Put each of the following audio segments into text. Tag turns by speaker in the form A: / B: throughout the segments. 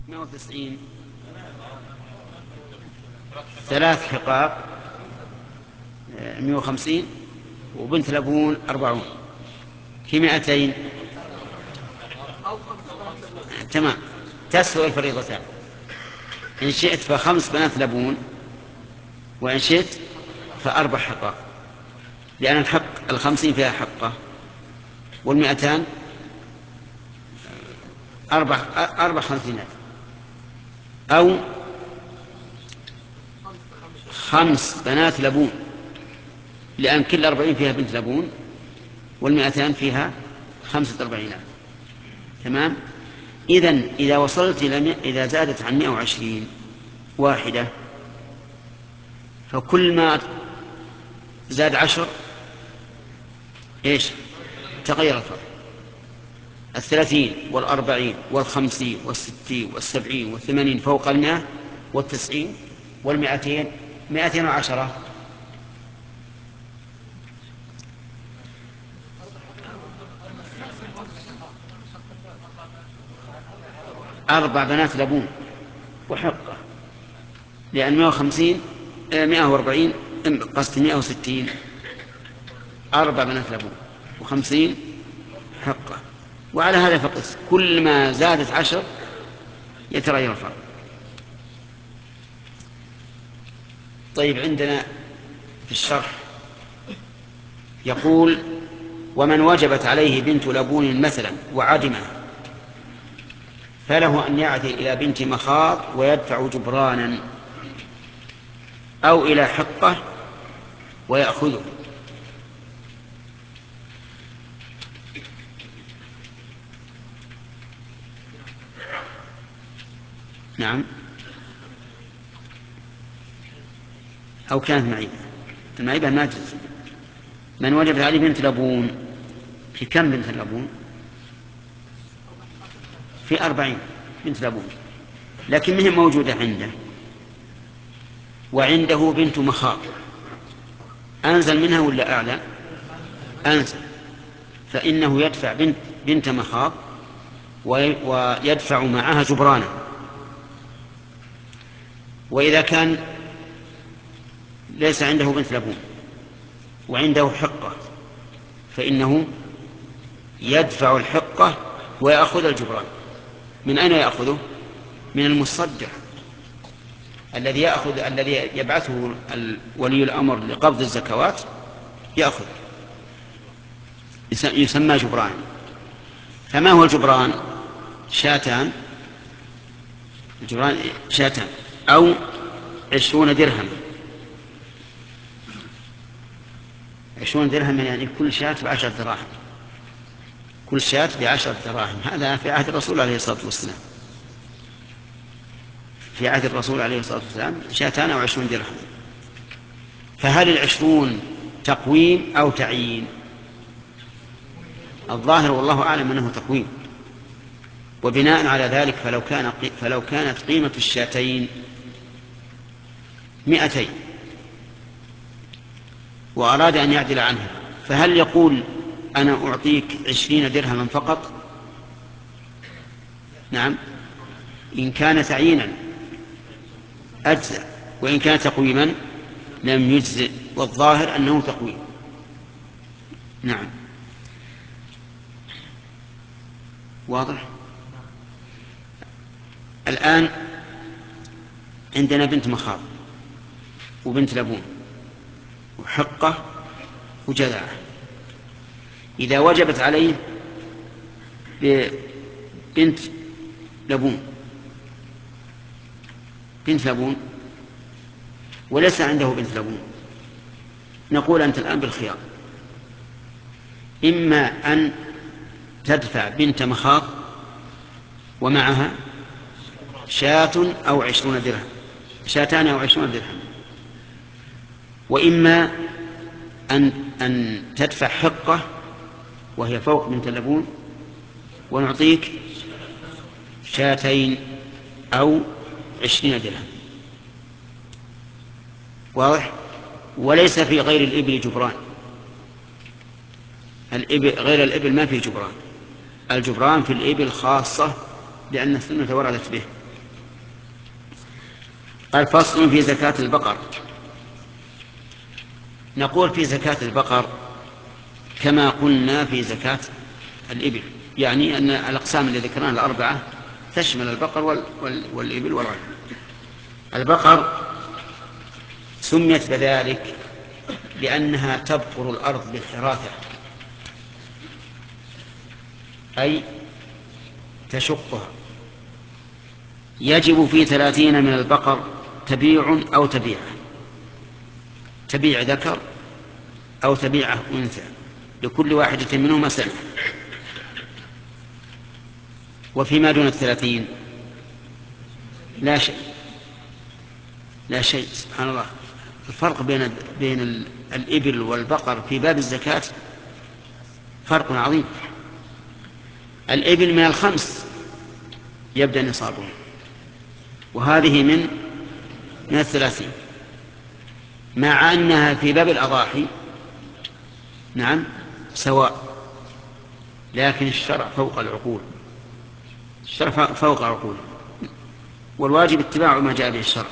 A: 190 ثلاث حقاق 150 وبنت لبون 40 في 200. تمام، تسوى الفريضتان. إن شئت فخمس بنات لبون، وإن شئت فأربع حقاق، لأن الحق 50 فيها حقة، 200 أربع خمسينات، أو خمس بنات لبون، لأن كل 40 فيها بنت لبون، 200 فيها 45. تمام. إذا وصلت إذا زادت عن 120 واحدة، فكل ما زاد 10 إيش تغير الفرق. 30 والأربعين والخمسين والستين والسبعين والثمانين فوق 100 والتسعين والمائتين 210. أربع بنات لبون وحقة، لأن 150 140 قصد 160 أربع بنات لبون و50 حقة. وعلى هذا فقس، كل ما زادت 10 يتغير الفرق. طيب، عندنا في الشرح يقول: ومن وجبت عليه بنت لبون مثلا وعدمه، فله أن يعدل إلى بنت مخاض ويدفع جبرانا، أو إلى حقة ويأخذه. نعم، أو كانت معيبة. المعيبة ما تجوز. من وجبت عليه بنت لبون، في كم بنت لبون؟ في 40 بنت لبون، لكن مهم موجودة عنده، وعنده بنت مخاض. أنزل منها ولا أعلى؟ أنزل، فإنه يدفع بنت مخاض ويدفع معها جبرانا. وإذا كان ليس عنده بنت لبون وعنده حقة، فإنه يدفع الحقة ويأخذ الجبران. من أين يأخذه؟ من المصدق الذي يبعثه ولي الأمر لقبض الزكوات، يأخذ، يسمى جبران. فما هو الجبران؟ شاتان، الجبران شاتان أو 20 درهم. 20 درهم يعني كل شاة ب10 دراهم، كل شاة ب10 دراهم. هذا في عهد الرسول عليه الصلاة والسلام. في عهد الرسول عليه الصلاة والسلام شاتان أو 20 درهم. فهل 20 تقويم أو تعيين؟ الظاهر والله أعلم أنه تقويم. وبناء على ذلك فلو كانت قيمة الشاتين 200 وأراد أن يعدل عنها، فهل يقول أنا أعطيك 20 درهما فقط؟ نعم، إن كان تعيينا أجزأ، وإن كان تقويما لم يجزئ، والظاهر أنه تقويم. نعم، واضح. الآن عندنا بنت مخاض وبنت لبون وحقة وجذعة. إذا وجبت عليه بنت لبون، بنت لبون وليس عنده بنت لبون، نقول أنت الآن بالخيار: إما أن تدفع بنت مخاض ومعها شاة أو 20 درهم، شاتان أو 20 درهم، وإما أن تدفع حقة وهي فوق بنت لبون ونعطيك شاتين أو 20 درهم. واضح. وليس في غير الإبل جبران. غير الإبل ما فيه جبران. الجبران في الإبل خاصة، لأن السنة وردت به. قال فصل في زكاة البقر. نقول في زكاة البقر كما قلنا في زكاة الإبل، يعني أن الأقسام اللي ذكرناها الأربعة تشمل البقر والإبل والغنم. البقر سميت بذلك لأنها تبقر الأرض بالحراثة، أي تشقها. يجب في 30 من البقر تبيع أو تبيعة، تبيع ذكر أو تبيعة أنثى، لكل واحدة منهما سنة. وفيما دون 30 لا شيء، لا شيء. سبحان الله، الفرق بين الإبل والبقر في باب الزكاة فرق عظيم. الإبل من 5 يبدأ نصابه، وهذه من 30، مع أنها في باب الأضاحي نعم سواء، لكن الشرع فوق العقول، الشرع فوق العقول، والواجب اتباع ما جاء به الشرع.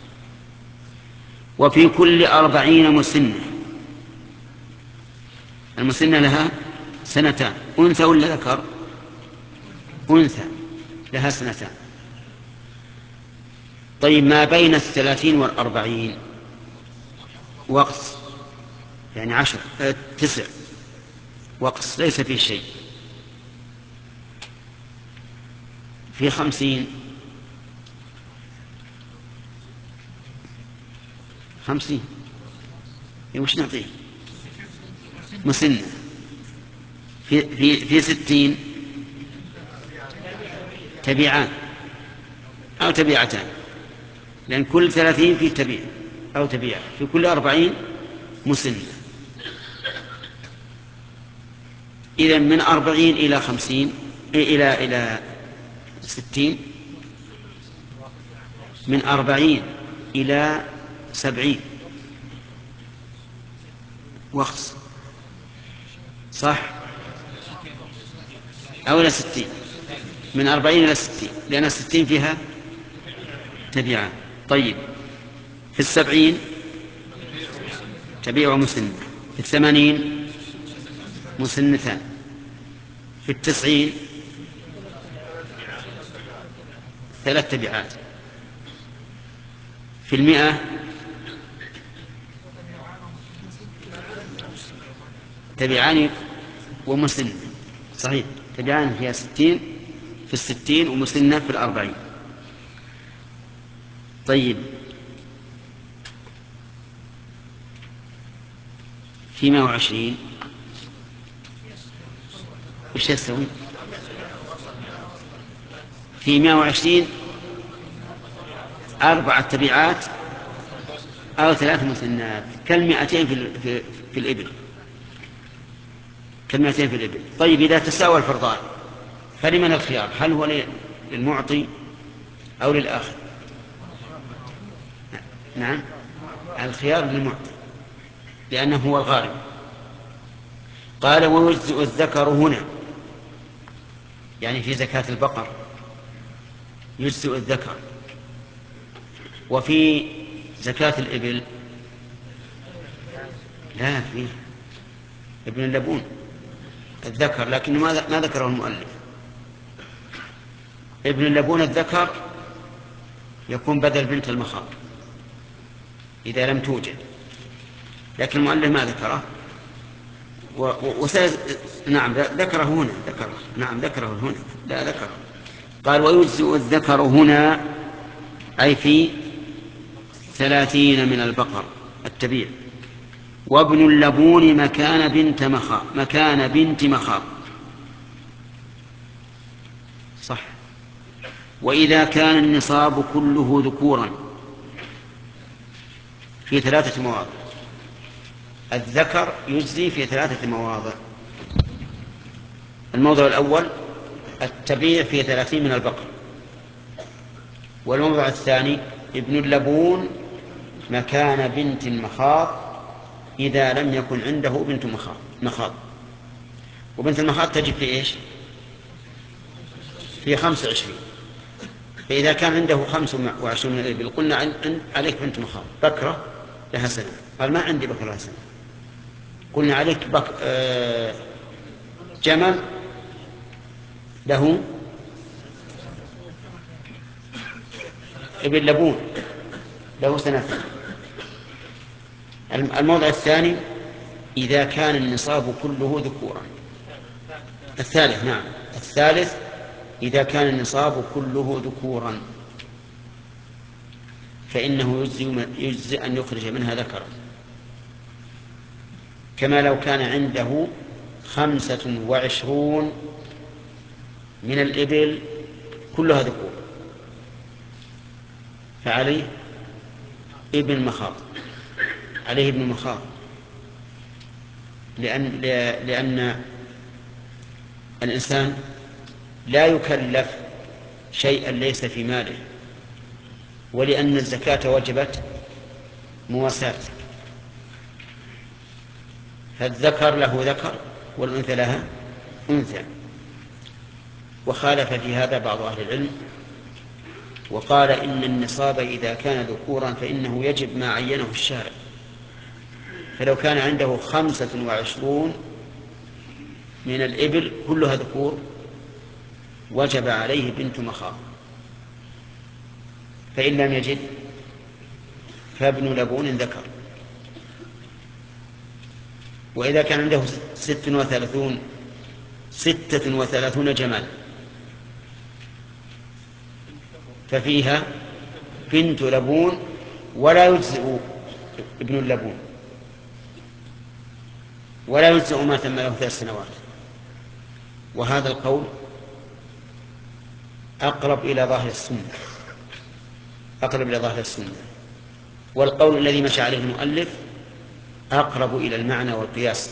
A: وفي كل 40 مسنة، المسنة لها 2 سنة، أنثى ولا ذكر؟ أنثى لها 2 سنة. طيب ما بين 30 و40 وقص، يعني 9 وقص ليس فيه شيء. في 50 وش نعطيه؟ مسنة. في 60 تبيعان أو تبيعتان، لأن كل 30 فيه تبيع أو تبيع. في كل 40 مسنة. إذن من 40 إلى 50 إلى 60، من 40 إلى 70 وخص، صح؟ أو إلى 60، من 40 إلى 60، لأن 60 فيها تبيعان. طيب في 70 تبيع ومسنة، في 80 مسنتان، في 90 3 تبيعات، في 100 تبيعان ومسنة، صحيح، تبيعان فيها 60 في 60 ومسنة في 40. طيب في 120 ايش يسوي؟ في 120 4 تبيعات أو 3 مسنات، كال200 في الإبل، كال200 في الإبل. طيب إذا تساوى الفرضان فلمن الخيار؟ هل هو للمعطي أو للآخر؟ نعم، الخيار للمعطي لأنه هو الغالب. قال ويجزئ الذكر هنا، يعني في زكاة البقر يجزئ الذكر. وفي زكاة الإبل لا، فيه ابن اللبون الذكر، لكن ما ذكره المؤلف. ابن اللبون الذكر يكون بدل بنت المخاض إذا لم توجد، لكن المؤلف ما ذكره. نعم ذكره هنا، نعم ذكره هنا، لا ذكره. قال ويجزئ الذكر هنا أي في 30 من البقر التبيع. وابن اللبون مكان بنت مخاض، صح. وإذا كان النصاب كله ذكورا في 3 مواضع، الذكر يجزي في 3 مواضع. الموضع الأول التبيع في 30 من البقر، والموضع الثاني ابن اللبون مكان بنت المخاض إذا لم يكن عنده بنت مخاض. وبنت المخاض تجب في إيش؟ في 25. فإذا كان عنده 25 من الإبل قلنا عليك بنت مخاض بكرة لها سنة، قال ما عندي بكرة لها سنة، قلنا عليك جمل له ابن لبون له سنة. الموضع الثاني إذا كان النصاب كله ذكورا. الثالث نعم، الثالث إذا كان النصاب كله ذكورا فإنه يجزئ أن يخرج منها ذكرا، كما لو كان عنده 25 من الإبل كلها ذكور فعليه ابن مخاض، عليه ابن مخاض، لأن الإنسان لا يكلف شيئا ليس في ماله، ولأن الزكاة وجبت مواساة، فالذكر له ذكر والأنثى لها أنثى. وخالف في هذا بعض أهل العلم وقال إن النصاب إذا كان ذكورا فإنه يجب ما عينه الشارع، فلو كان عنده 25 من الإبل كلها ذكور وجب عليه بنت مخاض، فإن لم يجد فابن لبون ذكر. وإذا كان عنده 36 جمال ففيها بنت لبون ولا يجزئ ابن اللبون، ولا يجزئ ما تم له 3 سنوات. وهذا القول أقرب إلى ظاهر السنة، والقول الذي مشى عليه المؤلف أقرب إلى المعنى والقياس،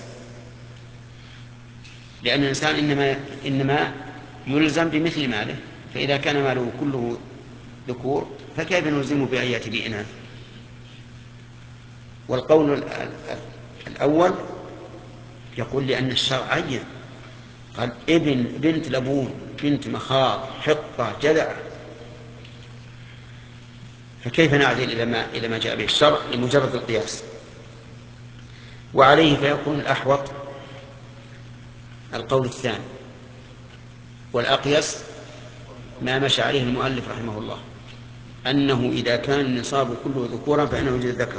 A: لأن الإنسان إنما يلزم بمثل ماله، فإذا كان ماله كله ذكور فكيف نلزمه بأن يأتي بإناث؟ والقول الأول يقول لأن الشرع عين، قال ابن بنت لبون بنت مخاض حقة جذع، فكيف نعدل إلى ما جاء به الشرع لمجرد القياس؟ وعليه فيكون الأحوط القول الثاني، والأقيس ما مشى عليه المؤلف رحمه الله، أنه إذا كان النصاب كله ذكورا فإنه يوجد ذكر.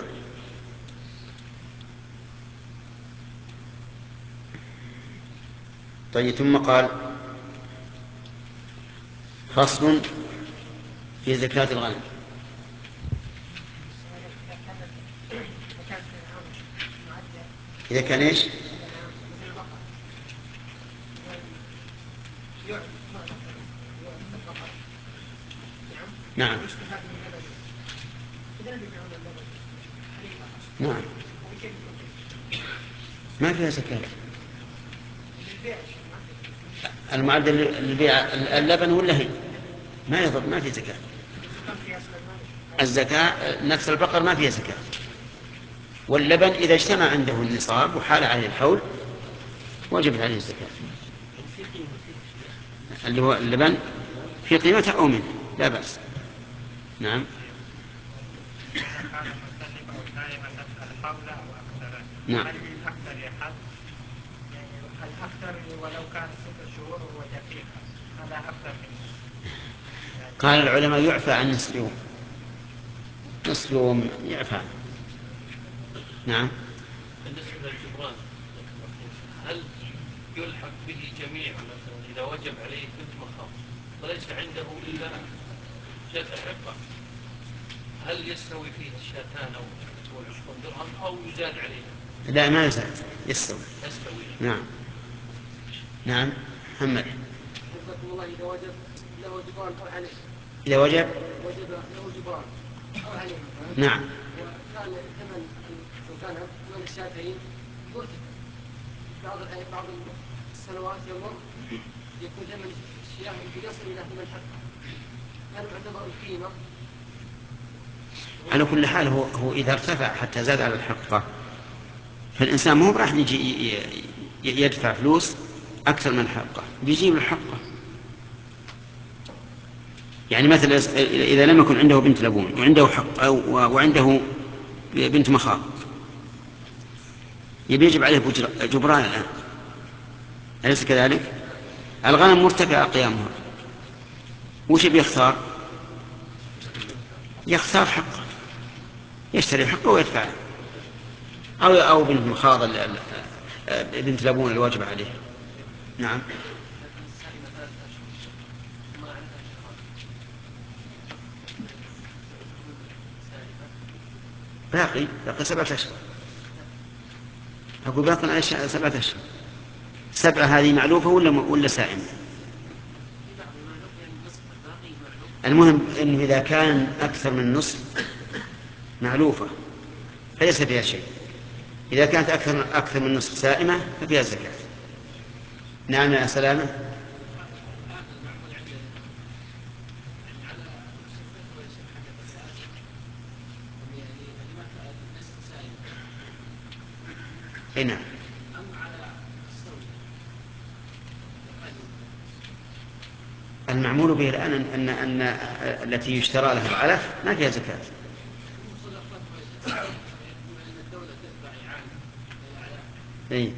A: طيب، ثم قال فصل في زكاة الغنم. إذا كان إيش؟ نعم نعم ما فيها زكاة. المعدل للبيع اللبن ولا هي ما يضر، ما في زكاة. الزكاة نفس البقر ما فيها زكاة، واللبن إذا اجتمع عنده النصاب وحال عليه الحول وجبت عليه الزكاة. اللي هو اللبن في قيمته أو منه لا بأس. نعم. نعم. قال العلماء يعفى عن نصف يوم يعفى. نعم.
B: بالنسبة للجبران هل يلحق به جميع مثلا إذا وجب عليه بنت مخاض وليس عنده إلا جزء حقة، هل يستوي فيه الشاتان أو 20 درهم أو يزاد عليه؟
A: لا ما يزاد، يستوي. نعم. نعم محمد.
C: إذا وجب له جبران أو عليه.
A: إذا وجب
C: له جبران أو عليه.
A: نعم.
C: وكان ثمن الغنم ثمن الشاتين مرتفع، بعض السنوات يمر يكون ثمن الشياه يصل إلى ثمن حقه، هل يعتبر القيمة؟
A: على كل حال هو إذا ارتفع حتى زاد على الحقة فالإنسان ما هو راح يجي يدفع فلوس أكثر من حقه، بيجيب الحقة. يعني مثلا إذا لم يكن عنده بنت لبون وعنده حق وعنده بنت مخاض يجب عليه جبران الآن، أليس كذلك؟ الغنم مرتفع قيامها، وش بيختار؟ يختار حقه، يشتري حقه ويدفعه، أو بنت مخاض بنت لبون الواجب عليه. نعم. باقي 7 أشهر. أقول باقي على 7 أشهر. 7 هذه معلوفة ولا سائمة؟ المهم أنه إذا كان أكثر من نصف معلوفة فليس فيها شيء، إذا كانت أكثر من نصف سائمة ففيها الزكاة. نعم يا سلامة. نعم. المعمول به الآن أن التي يشترى لها العلف ما فيها زكاة. إيه؟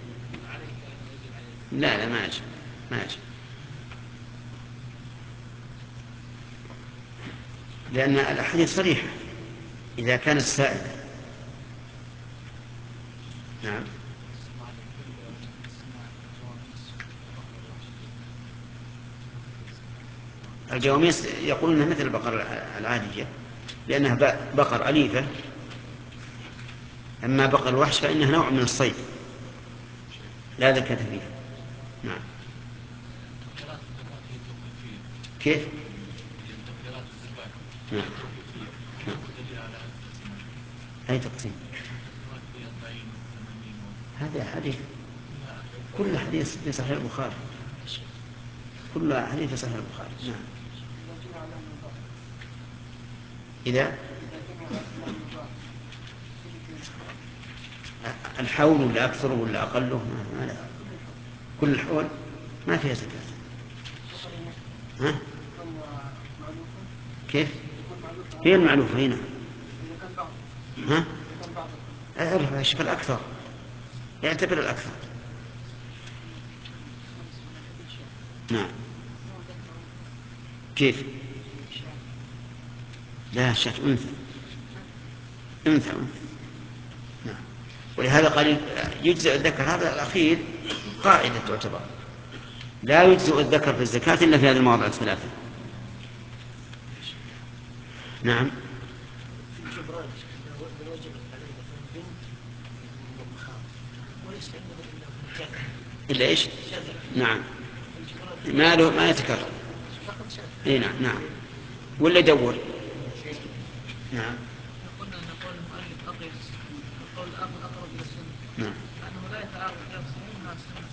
A: لا ما يجب، ما يجب، لأن الأحاديث صريحة إذا كان السائل. نعم. الجواميس يقولون أنها مثل البقر العادية لأنها بقر أليفة، أما بقر الوحش فإنها نوع من الصيد لا زكاة فيه. نعم. كيف؟ نعم. أي تقسيم؟ هذا حديث، كل حديث في صحيح البخاري، كل حديث في صحيح البخاري. نعم. إذا الحول ولا أكثره ولا أقله ما له، كل الحول ما فيها زكاة. ها؟ كيف؟ هي المعلوفة هنا. ها؟ أعرف أشوف الأكثر، يعتبر الأكثر. نعم. كيف؟ لا شك أنثى. أنثى. نعم. ولهذا قال يجزئ الذكر، هذا الأخير قاعدة تعتبر، لا يجزئ الذكر في الزكاة إلا في هذه المواضع الثلاثة. نعم. إلا إيش؟ نعم. ما يتكرر. إيه نعم. نعم. ولا يدور. نعم.
C: قلنا أن قول المؤلف أقل القول الآخر أقرب إلى السنة.
A: نعم.
C: لأنه لا يتعارض لا الصحيح مع السنة.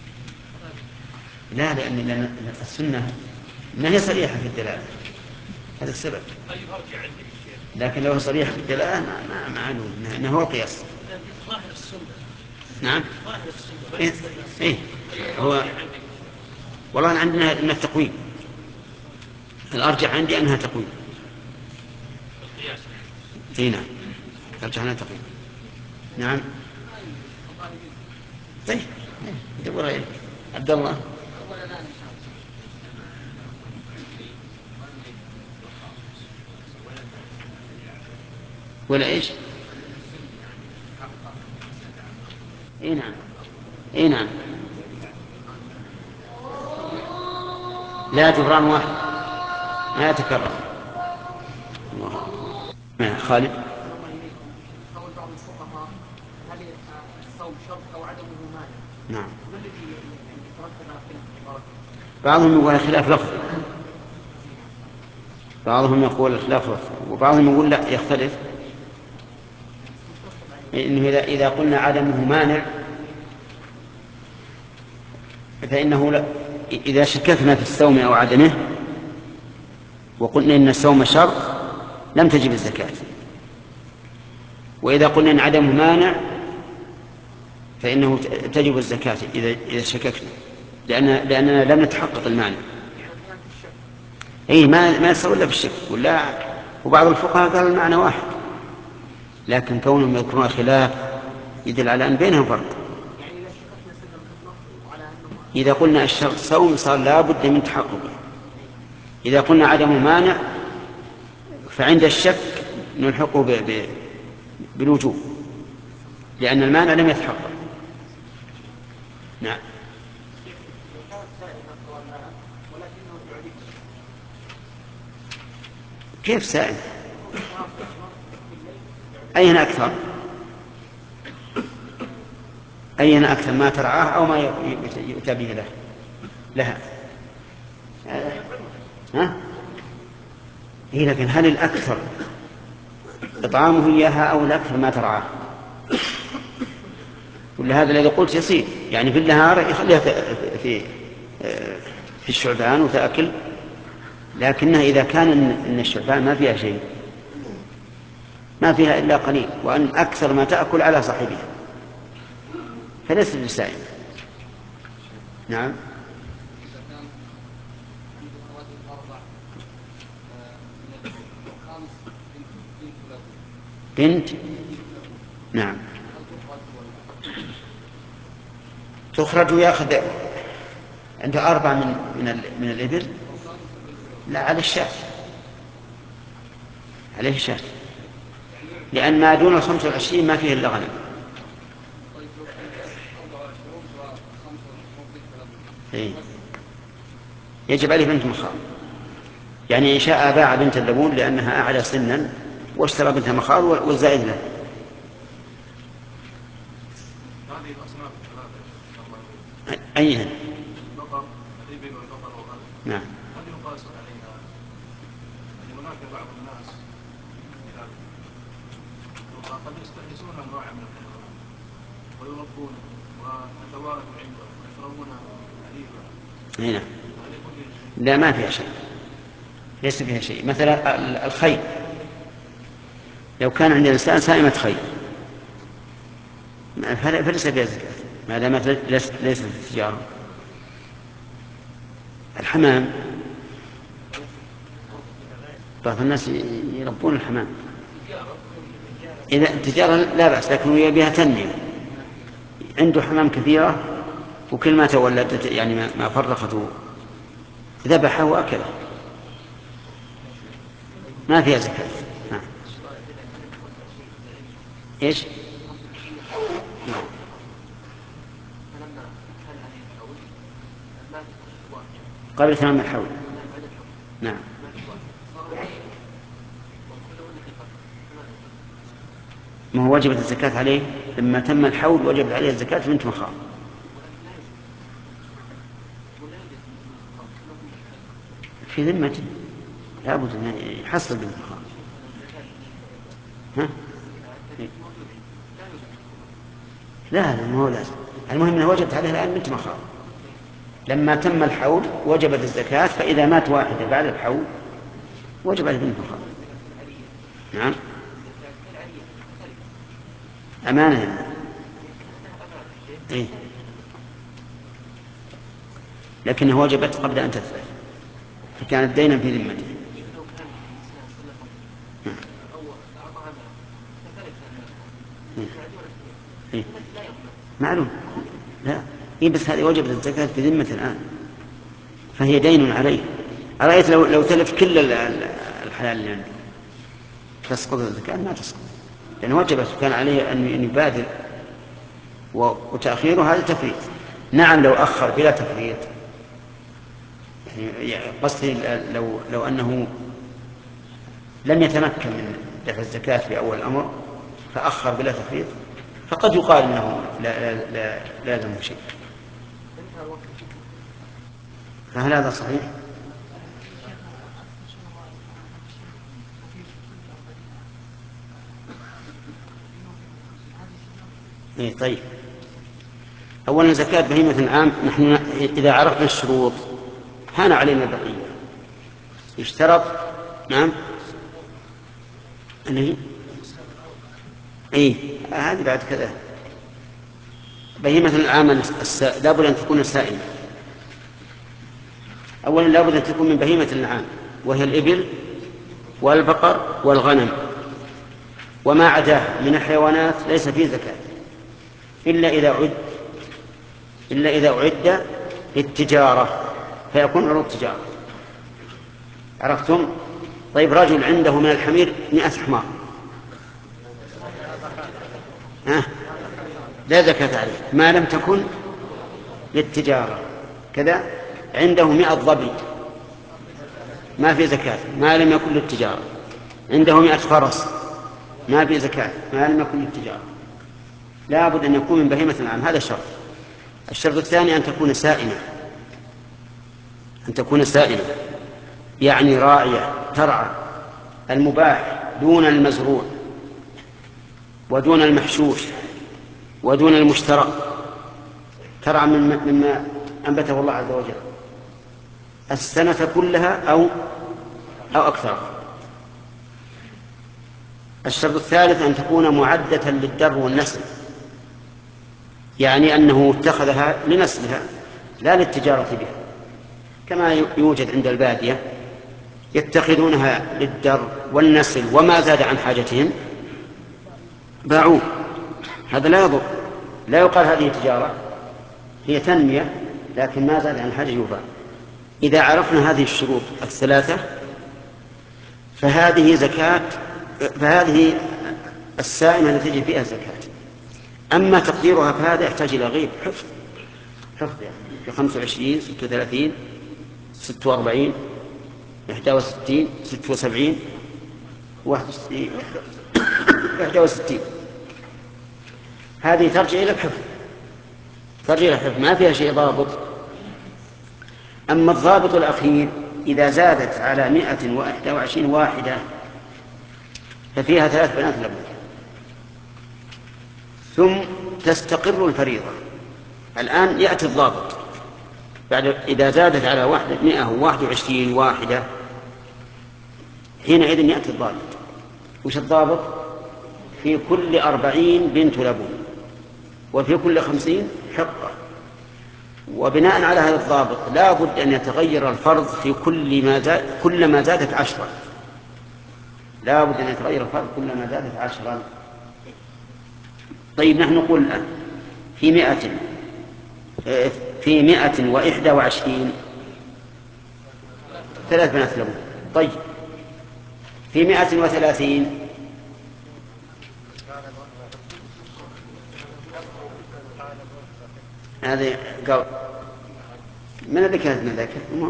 A: لا، لأن السنة ما هي صريحة في الدلالة، هذا السبب. لكن لو صريحة في الدلالة ما معلوم أنه هو القياس.
B: ظاهر السنة.
A: نعم.
B: ظاهر السنة.
A: إيه هو والله عندنا أن التقويم الأرجح عندي أنها تقويم. إيه نعم. أرجح أنها تقويم. نعم. طيب دور عليك عبد الله. ولا إيش؟ إيه نعم. إيه نعم. لا جبران واحد ما يتكرر. الله. خالد.
C: قول بعض الفقهاء هل الصوم شرط أو عدمه مانع؟
A: نعم.
C: ما الذي يترتب على خلاف؟
A: بعضهم يقول خلاف لفظ، بعضهم يقول خلاف لفظ، وبعضهم يقول لا يختلف، إنه إذا قلنا عدمه مانع فإنه لا، إذا شككنا في الصوم أو عدمه وقلنا إن الصوم شرط لم تجب الزكاة، وإذا قلنا إن عدمه مانع فإنه تجب الزكاة إذا شككنا، لأننا لم نتحقق المانع. اي ما يصير الا بالشك. وبعض الفقهاء قال المعنى واحد، لكن كونهم يذكرون خلاف يدل على ان بينهم فرق. اذا قلنا الشرط صوم صار لا بد من تحققه. اذا قلنا عدم مانع فعند الشك نلحقه بالوجوب، لان المانع لم يتحقق. نعم. كيف سائل؟ أين أكثر؟ أين أكثر، ما ترعاه أو ما يؤتى به لها؟ ها؟ إيه، لكن هل الأكثر إطعامه إياها أو الأكثر ما ترعاه؟ ولا هذا الذي قلت يصير يعني في النهار يخليها في الشعبان وتأكل، لكنها إذا كان إن الشعبان ما فيها شيء، ما فيها إلا قليل، وأن أكثر ما تأكل على صاحبها فليس للسائل. نعم. بنت. نعم. تخرج ويأخذ عنده 4 من الإبل. لا، على الشاة، عليه الشاة، لأن ما دون 25 ما فيه إلا غنم. يجب عليه بنت مخاض، يعني إن شاء باع بنت اللبون لأنها أعلى سنا واشترى بنت مخاض والزائد له. أيها؟ نعم.
D: هل يقاس عليها؟ يعني هناك بعض الناس قد يستحدثون انواع من الحيوانات ويربونه ويتوارد عنده ويشربون حليبا.
A: هنا لا، ما فيها شيء، ليس فيها شيء. مثلا الخيل، لو كان عند الإنسان سائمة خيل فليس فيها زكاة ما دامت ليست التجارة. الحمام، بعض الناس يربون الحمام، إذا التجارة لا بأس، لكن يبيها تنمية. عنده حمام كثيرة وكل ما تولدت يعني ما فرقته ذبحه وأكله، ما فيها زكاة. إيش؟ قبل تمام الحول. نعم. ما هو وجبت الزكاة عليه لما تم الحول، وجبت عليه الزكاة بنت مخاض. في ذمته لا بد أن يحصل بنت مخاض. ها؟ لا، ما هو لازم، المهم أنه وجبت عليه الآن بنت مخاض. لما تم الحول وجبت الزكاة، فإذا مات واحدة بعد الحول وجب عليه بنت مخاض. نعم. أمانة. إيه؟ لكنه وجبت قبل أن تثبت، فكانت دينا في ذمته. إيه؟ معلوم. لا، إيه، بس هذه وجبت الزكاة في ذمة الآن، فهي دين عليه. أرأيت لو تلف كل الحلال اللي عنده تسقط الزكاة؟ ما تسقط، لأن وجبت، كان عليه أن يبادر، وتأخيره هذا تفريط. نعم، لو أخر بلا تفريط، يعني قصدي لو أنه لم يتمكن من دفع الزكاة في أول الأمر فأخر بلا تفريط، فقد يقال أنه لا لازم شيء. فهل هذا صحيح؟ إيه، طيب. أولا زكاة بهيمة العام، نحن إذا عرفنا الشروط هان علينا البقية. يشترط. نعم. أنه إيه، هذه بعد كذا. بهيمة العام لابد أن تكون سائمة. أولا لابد أن تكون من بهيمة العام، وهي الإبل والبقر والغنم، وما عداه من الحيوانات ليس فيه زكاة إلا إذا أعد للتجارة فيكون عروض تجارة. عرفتم؟ طيب رجل عنده من الحمير 100 حمار، لا زكاة عليه ما لم تكن للتجارة. كذا عنده 100 ظبي ما في زكاة ما لم يكن للتجارة. عنده 100 فرس ما في زكاة ما لم يكن للتجارة. لا بد أن يكون من بهيمة الأنعام. هذا الشرط. الشرط الثاني أن تكون سائمة يعني راعية ترعى المباح دون المزروع ودون المحشوش ودون المشترى، ترعى مما أنبته الله عز وجل السنة كلها أو أكثر. الشرط الثالث أن تكون معدة للدر والنسل، يعني أنه اتخذها لنسلها لا للتجارة بها، كما يوجد عند البادية يتخذونها للدر والنسل وما زاد عن حاجتهم باعوه. هذا لا يضر، لا يقال هذه تجارة، هي تنمية لكن ما زاد عن حاجة يباع. إذا عرفنا هذه الشروط الثلاثة فهذه السائمة التي تجي فيها الزكاة. أما تقديرها فهذا يحتاج إلى غيب حفظ يعني في 25 36 46 61 76 61 61 هذه ترجع إلى الحفظ ما فيها شيء ضابط. أما الضابط الأخير إذا زادت على 121 واحدة ففيها 3 بنات لبون ثم تستقر الفريضة. الآن يأتي الضابط بعد إذا زادت على 121 واحدة حينئذ يأتي الضابط. وش الضابط؟ في كل 40 بنت لبون وفي كل 50 حقة. وبناء على هذا الضابط لا بد أن يتغير الفرض في كلما زادت 10. لا بد أن يتغير الفرض كلما زادت 10. طيب نحن نقول الآن في 121 3 بنات لبون. طيب في 130 هذه قال من الذي كانت من ذاك؟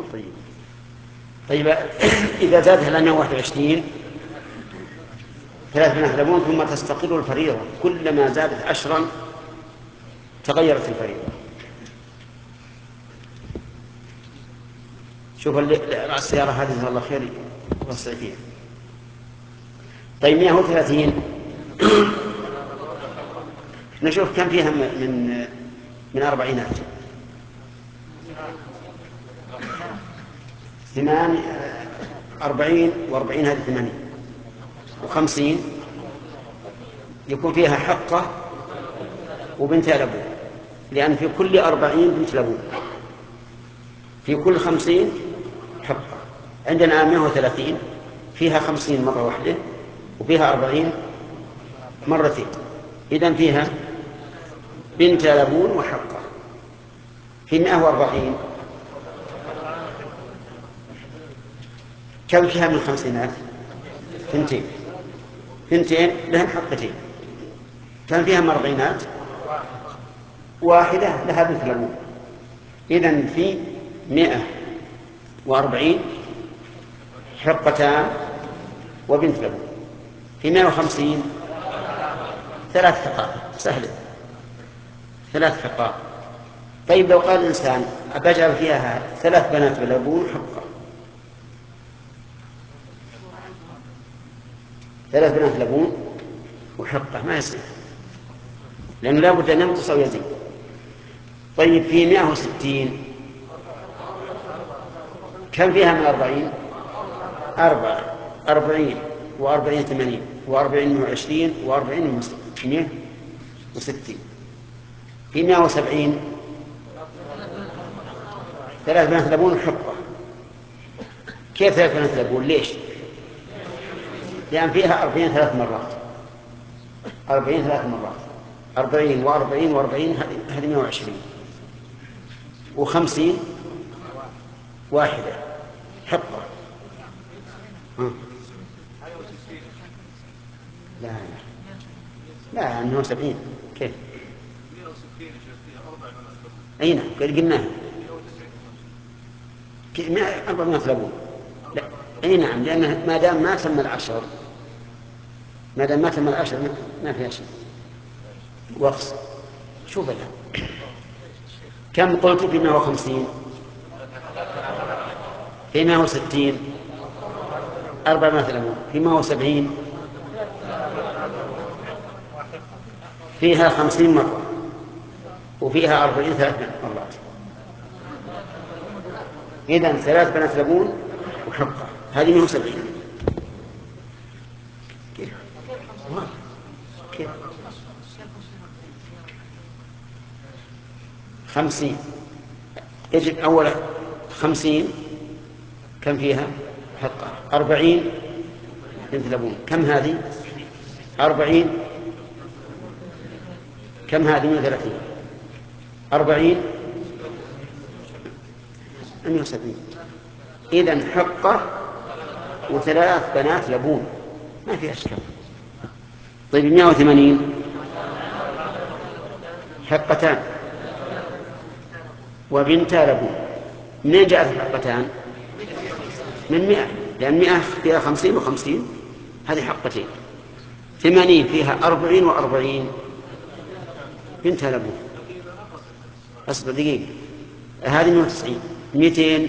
A: طيب إذا زادها لنا 21 3 بنات لبون ثم تستقر الفريضة كلما زادت 10 تغيرت الفريضة. شوف السيارة هذه جزاها الله خير وسع فيها. طيب 130 نشوف كم فيها من 40 40 و40 هذه 80 و50 يكون فيها حقة وبنت لبون، لأن في كل 40 بنت لبون في كل 50 حقة. عندنا 130 فيها 50 مرة واحدة وفيها 40 مرتين، إذن فيها بنت لبون وحقة. في 140 كم فيها من 50 ثنتين لها حقتين. كم فيها من 40 واحدة لها بنت لبون. إذن في 140 حقتان وبنت لبون. في 150 3 حقائق سهلة 3 حقائق. طيب لو قال الإنسان أبجعل فيها 3 بنات لبون حقة 3 بنات لبون وحقة ما يصير لأنه لا بد أن ينقص أو يزيد. طيب في 160 كم فيها من 40 40 و40 80 و40 120 و40 160. في 170 3 بنات لبون حقة كيف 3 بنات لبون؟ ليش؟ لأن فيها 40 3 مرات، 40 3 مرات، 40 و40 و40 هذه 120 و50 واحدة حقة. لا لا أنه 70 كيف؟ أين قلناها 400 لبون. لا أي نعم، لأن ما دام ما تم العشر، ما دام ما تم العشر ما فيها شيء وقص. شوف الآن كم قلت؟ في 150 في 160 400 لبون، في 170 فيها 50 مرة، وفيها 40 3 مرات. إذن 3 بنات لبون وحقة، هذه 170. كيف 50 يجب أولا 50 كم فيها حقة؟ 40 بنت لبون، كم هذه؟ 40 كم هذه؟ 130 40 170. إذن حقة و3 بنات لبون ما فيها أشكال. طيب 180 حقتان وبنتا لبون. منين جاءت الحقتان؟ من 100، لأن 100 فيها 50 و50 هذه حقتين. 80 فيها 40 و40 بنتا لبون. أصبر دقيقة، هذه 190 200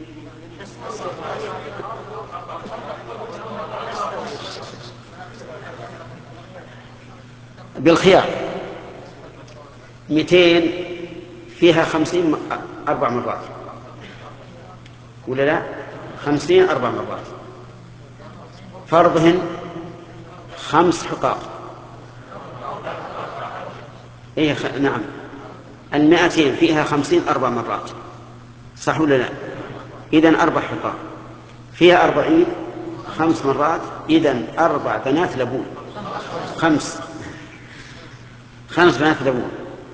A: بالخيار. 200 فيها 50 4 مرات ولا لا؟ 50 4 مرات، فرضهن 5 حقاق. إيه نعم، 200 فيها 50 4 مرات، صح ولا لا؟ إذن 4 حقاق فيها 40 5 مرات، إذن 4 بنات لبون. 5 بنات لبون.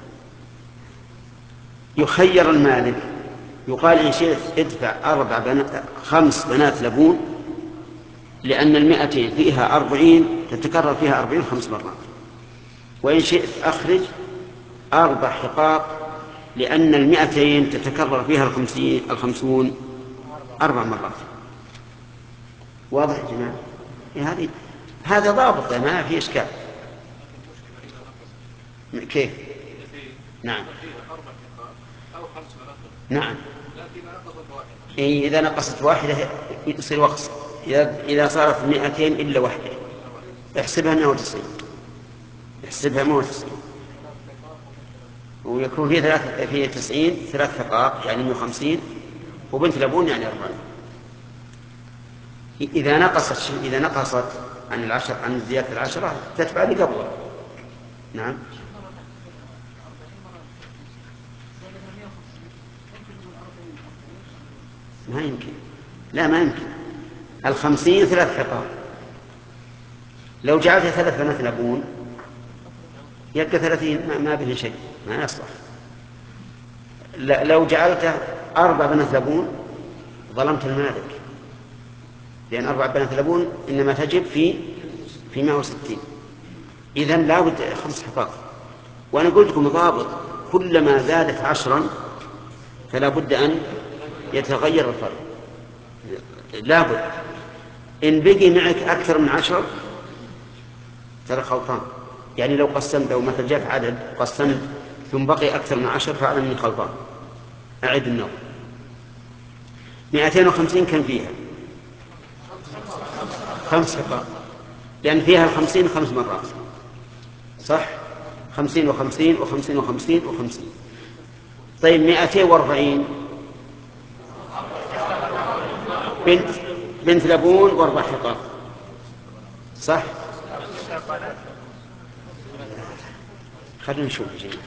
A: يخير المالك، يقال إن شئت ادفع 5 بنات لبون، لأن 200 فيها 40 تتكرر فيها 40 5 مرات، وإن شئت أخرج 4 حقاق، لأن 200 تتكرر فيها 50 4 مرات. واضح يا جماعة؟ هذا ضابط ما في إشكال. كيف؟ نعم نعم، إذا نقصت واحدة يصير وقص. إذا صارت 200 إلا واحدة احسبها 190، احسبها 190، ويكون في 90 3 حقاق يعني 150، وبنت لبون يعني 40. إذا نقصت عن زيادة العشرة تتبع لي قبله. نعم ما يمكن، لا ما يمكن. 50 3 حقاق، لو جعلت 3 بنات لبون يبقى 30 ما به شيء، ما يصلح. لو جعلته 4 بنات لبون ظلمت المالك، لأن 4 بنات لبون إنما تجب في 160. إذن لا بد 5 حقاق. وأنا قلت لكم ضابط، كلما زادت 10 فلا بد أن يتغير الفرق، لا بد. إن بقي معك أكثر من 10 ترى خلطان. يعني لو مثل جاء عدد قسمت ثم بقي أكثر من 10 فاعلم أني خلطان. أعد النظر. 250 كم فيها؟ 5 حقاق، لأن فيها 50 5 مرات، صح؟ 50 و50 و50 و50 و50. طيب 240 بنت لبون و4 حقاق، صح؟ خلينا نشوف يا جماعة.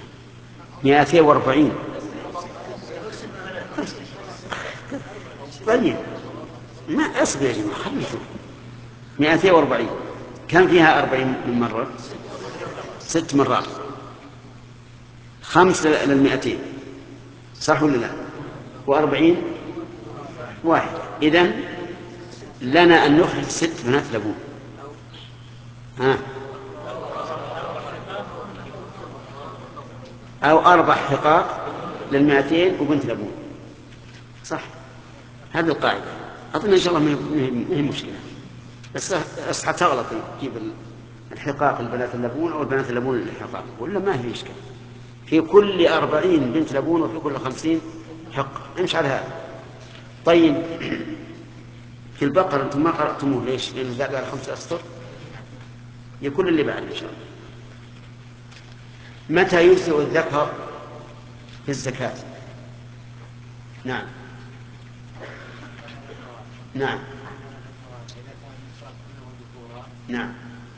A: 240 طيب ما أصبر يا جماعة خليته 240 كم فيها 40 من مرة 6 مرات 5 لل200 صح ولا لا و40 واحد إذن لنا أن نخرج 6 بنات لبون أو 4 حقاق لل200 وبنت لبون صح هذه القاعدة أظن إن شاء الله ما هي مشكلة بس أصحى تغلط تجيب الحقاق البنات اللبون أو البنات اللبون الحقاق ولا ما هي إشكال في كل 40 بنت لبون وفي كل 50 حق امشي على هذا. طيب في البقرة أنتم ما قرأتموه ليش؟ لأنه زاد على 5 أسطر يكون اللي بعد إن شاء الله. متى يجزئ الذكر في الزكاة؟ نعم نعم نعم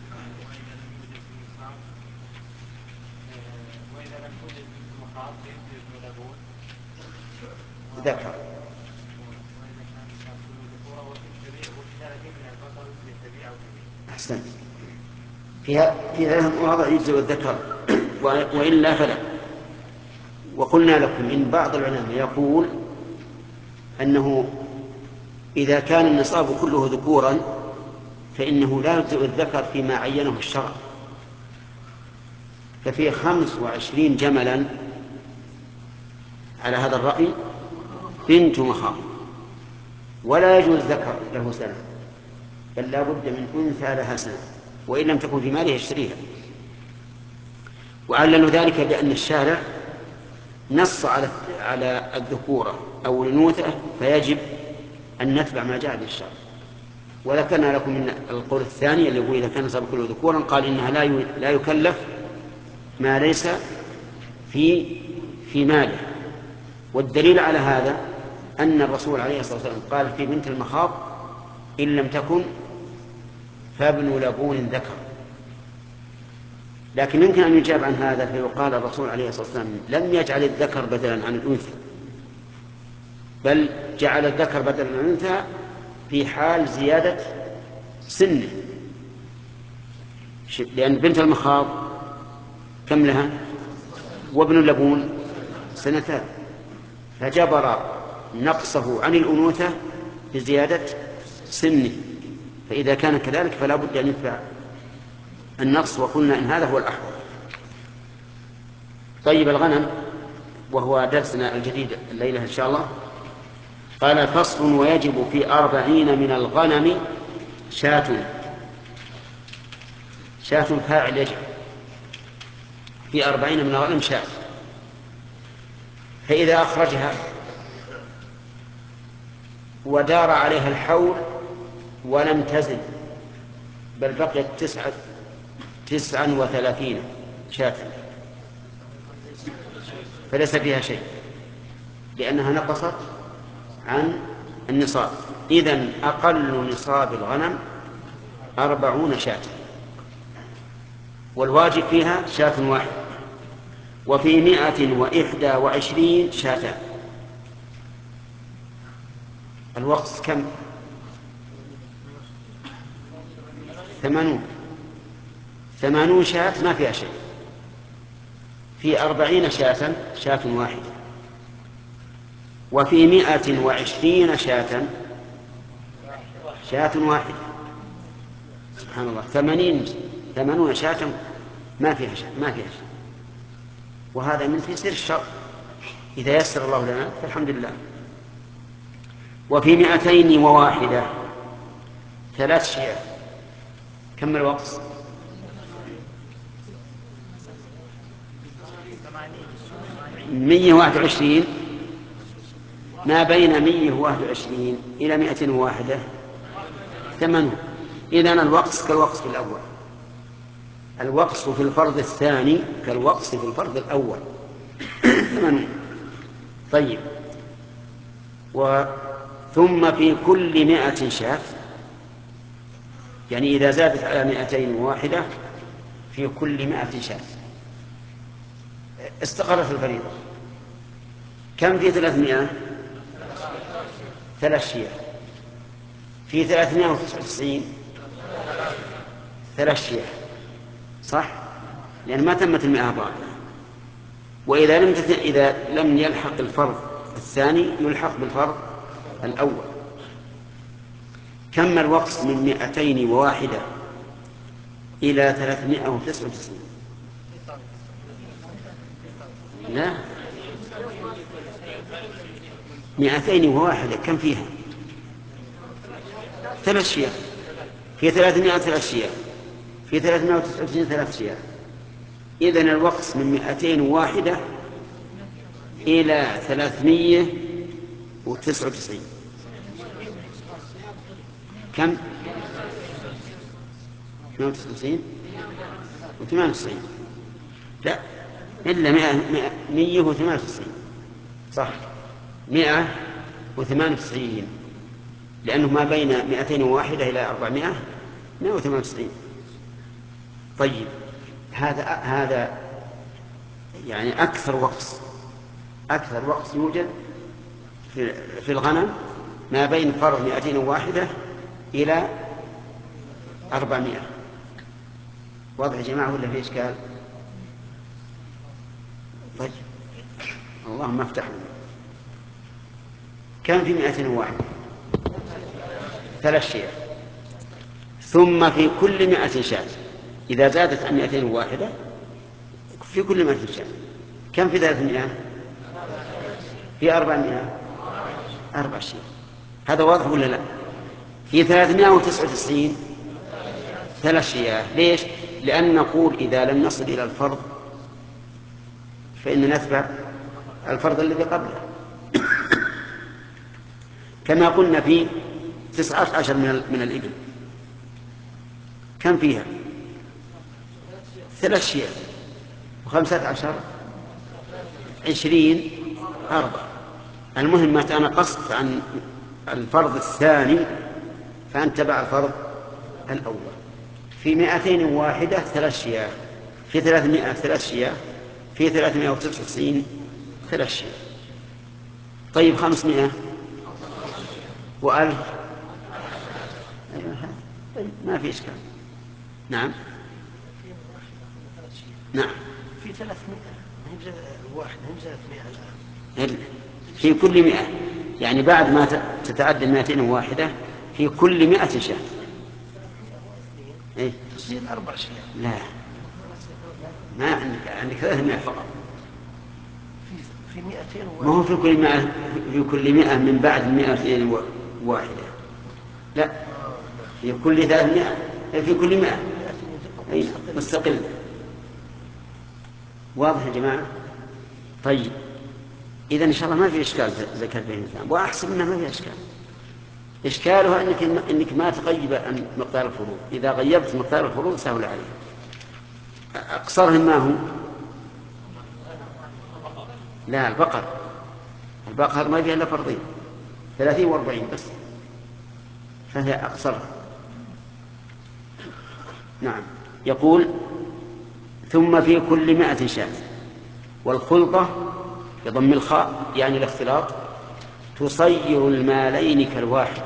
A: ذكر أحسن في 3 مواضع يجزئ الذكر وإلا فلا. وقلنا لكم إن بعض العلماء يقول أنه إذا كان النصاب كله ذكورا فإنه لا يجزئ الذكر فيما عينه الشرع ففيه 25 جملا على هذا الرأي بنت مخاض ولا يجوز ذكر له سنة بل لا بد من أنثى لها سنة وإن لم تكن في ماله يشتريها. وعللوا ذلك بأن الشارع نص على الذكورة أو الأنوثة فيجب أن نتبع ما جاء به الشرع. وذكرنا لكم من القول الثاني اللي يقول إذا كان نصاب كله ذكورا قال إنها لا يكلف ما ليس في ماله. والدليل على هذا أن الرسول عليه الصلاة والسلام قال في بنت المخاض إن لم تكن فابن لبون ذكر. لكن يمكن أن يجاب عن هذا فيقال الرسول عليه الصلاة والسلام لم يجعل الذكر بدلا عن الأنثى بل جعل الذكر بدلا عن الأنثى في حال زيادة سنه لأن بنت المخاض كم لها وابن اللبون 2 سنين فجبر نقصه عن الأنوثة بزيادة سنه فإذا كان كذلك فلا بد أن يتبع النقص وقلنا إن هذا هو الأحوط. طيب الغنم وهو درسنا الجديد الليلة إن شاء الله قال فصل ويجب في 40 من الغنم شاة فاعل يجب في 40 من الغنم شاة فإذا أخرجها ودار عليها الحول ولم تزد بل بقيت 39 شاة فليس فيها شيء لأنها نقصت عن النصاب. إذن أقل نصاب الغنم 40 شاة والواجب فيها شاة واحدة وفي 121 شاة. الوقت كم 80 شاة ما فيها شيء في 40 شاة واحدة وفي 120 شاة واحدة سبحان الله 80 شاة ما فيها شيء وهذا من تيسير الشر إذا يسر الله لنا فالحمد لله. وفي 201 3 شياه كم الوقت 121 ما بين 121 إلى 201 80. إذن الوقت كالوقت في الأول الوقت في الفرض الثاني كالوقت في الفرض الأول 80. طيب ثم في كل 100 شاة يعني إذا زادت على 201 في كل 100 شاة استقرت الفريضة كم في 300 3 شياه في 399 3 شياه، صح؟ لأن ما تمت 100 الرابعة. وإذا إذا لم يلحق الفرض الثاني يلحق بالفرض الأول. كم الوقت من 201 إلى 399؟ لا، 201 كم فيها؟ 3 شياه. في 300 3 شياه، في 399 3 شياه. إذن الوقت من 201 إلى 399 كم؟ 199 و98. لا، إلا 198 صح، 198 لأنه ما بين 201 إلى 400 198. طيب هذا يعني أكثر وقت يوجد في الغنم ما بين فرض 201 إلى 400. واضح يا جماعة ولا في إشكال؟ طيب اللهم افتح لنا. كم في 201؟ 3 شياه. ثم في كل 100 شاة، إذا زادت عن 201 في كل 100 شاة. كم في 300؟ في 400 4 شياه. هذا واضح ولا لا؟ في 399 3 شياه. ليش؟ لأن نقول إذا لم نصل إلى الفرض فإن نتبع الفرض الذي قبله. كما قلنا في 19 من الإبل كم فيها؟ 3 شياه. و15 20 4. المهم ما تنقصت عن الفرض الثاني فأنت تبع الفرض الأول. في 201 3 شياه، في 300 3 شياه، في 399 3 شياه. طيب 500 و1000 طيب ما في إشكال. نعم نعم.
E: في 300 واحد هم 300 الآن.
A: في كل 100 يعني بعد ما تتعدى 201 في كل 100 شاة. إيه؟
E: تصير 4 شياه.
A: لا، ما عندك 300 فقط.
E: في 200
A: ما هو في كل 100 من بعد 201. لا، في كل 300 في كل 100 أي مستقل. واضح يا جماعة؟ طيب إذا إن شاء الله ما في إشكال زكاة بين الإسلام، وأحسب أنه ما في إشكال. إشكالها أنك ما تغيب عن مقدار الفروض. إذا غيبت مقدار الفروض سهل عليه. أقصرهم ما هو؟ لا، البقر ما فيها إلا فرضين 30 و40 بس، فهي أقصرها. نعم. يقول ثم في كل 100 شاة. والخلطة بضم الخاء يعني الاختلاط تصير المالين كالواحد.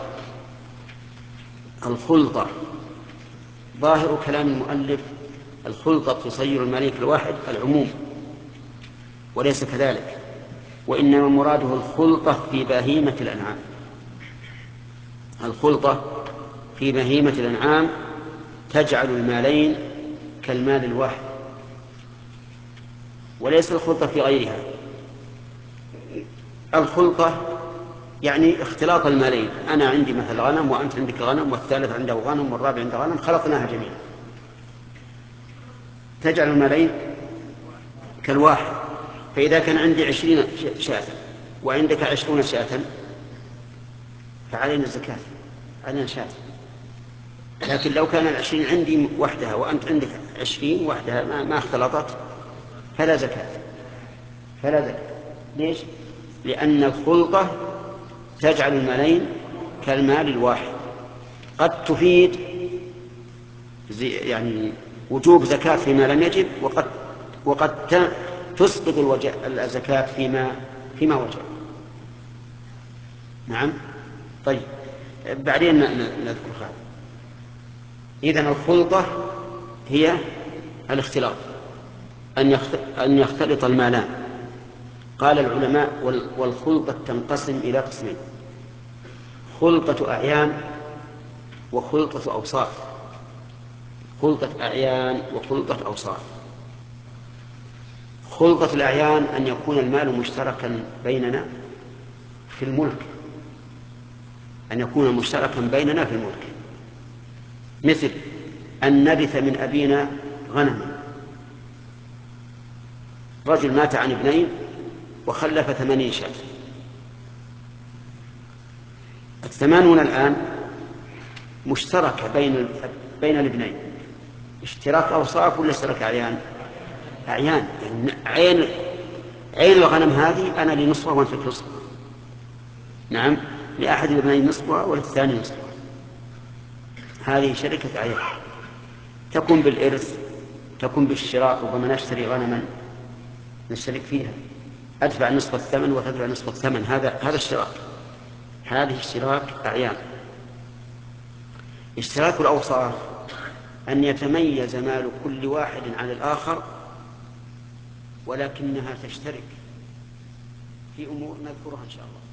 A: الخلطة ظاهر كلام المؤلف الخلطة تصير المالين كالواحد العموم، وليس كذلك، وإنما مراده الخلطة في بهيمة الأنعام. الخلطة في بهيمة الأنعام تجعل المالين كالمال الواحد، وليس الخلطة في غيرها. الخلطة يعني اختلاط المالين. أنا عندي مثل غنم وأنت عندك غنم والثالث عنده غنم والرابع عنده غنم، خلطناها جميعا تجعل المالين كالواحد. فإذا كان عندي 20 شاة وعندك 20 شاة فعلينا الزكاة، علينا شاة. لكن لو كان 20 عندي وحدها وأنت عندك 20 وحدها ما اختلطت فلا زكاة. ليش؟ لأن الخلطة تجعل المالين كالمال الواحد. قد تفيد يعني وجوب زكاة فيما لم يجب، وقد تسقط الزكاة فيما وجب. نعم. طيب بعدين نذكر هذا. إذن الخلطة هي الاختلاط، أن يختلط المالان. قال العلماء والخلطة تنقسم إلى قسمين: خلطة أعيان وخلطة أوصاف. خلطة أعيان وخلطة أوصاف. خلطة الأعيان أن يكون المال مشتركا بيننا في الملك، أن يكون مشتركا بيننا في الملك، مثل أن نرث من أبينا غنما. رجل مات عن ابنين وخلف 80 شاة، 80 الآن مشتركة بين الابنين. اشتراك أوصاف ولا اشتراك أعيان؟ أعيان، يعني عين الغنم هذه أنا لي نصفها وأنت لك نصفها. نعم، لأحد الابنين نصفها وللثاني نصفها. هذه شركة أعيان، تكون بالإرث، تكون بالشراء. ربما نشتري غنما نشترك فيها، أدفع نصف الثمن وتدفع نصف الثمن، هذا اشتراك. هذه اشتراك أعيان. اشتراك الأوصاف أن يتميز مال كل واحد عن الآخر، ولكنها تشترك في أمور نذكرها إن شاء الله.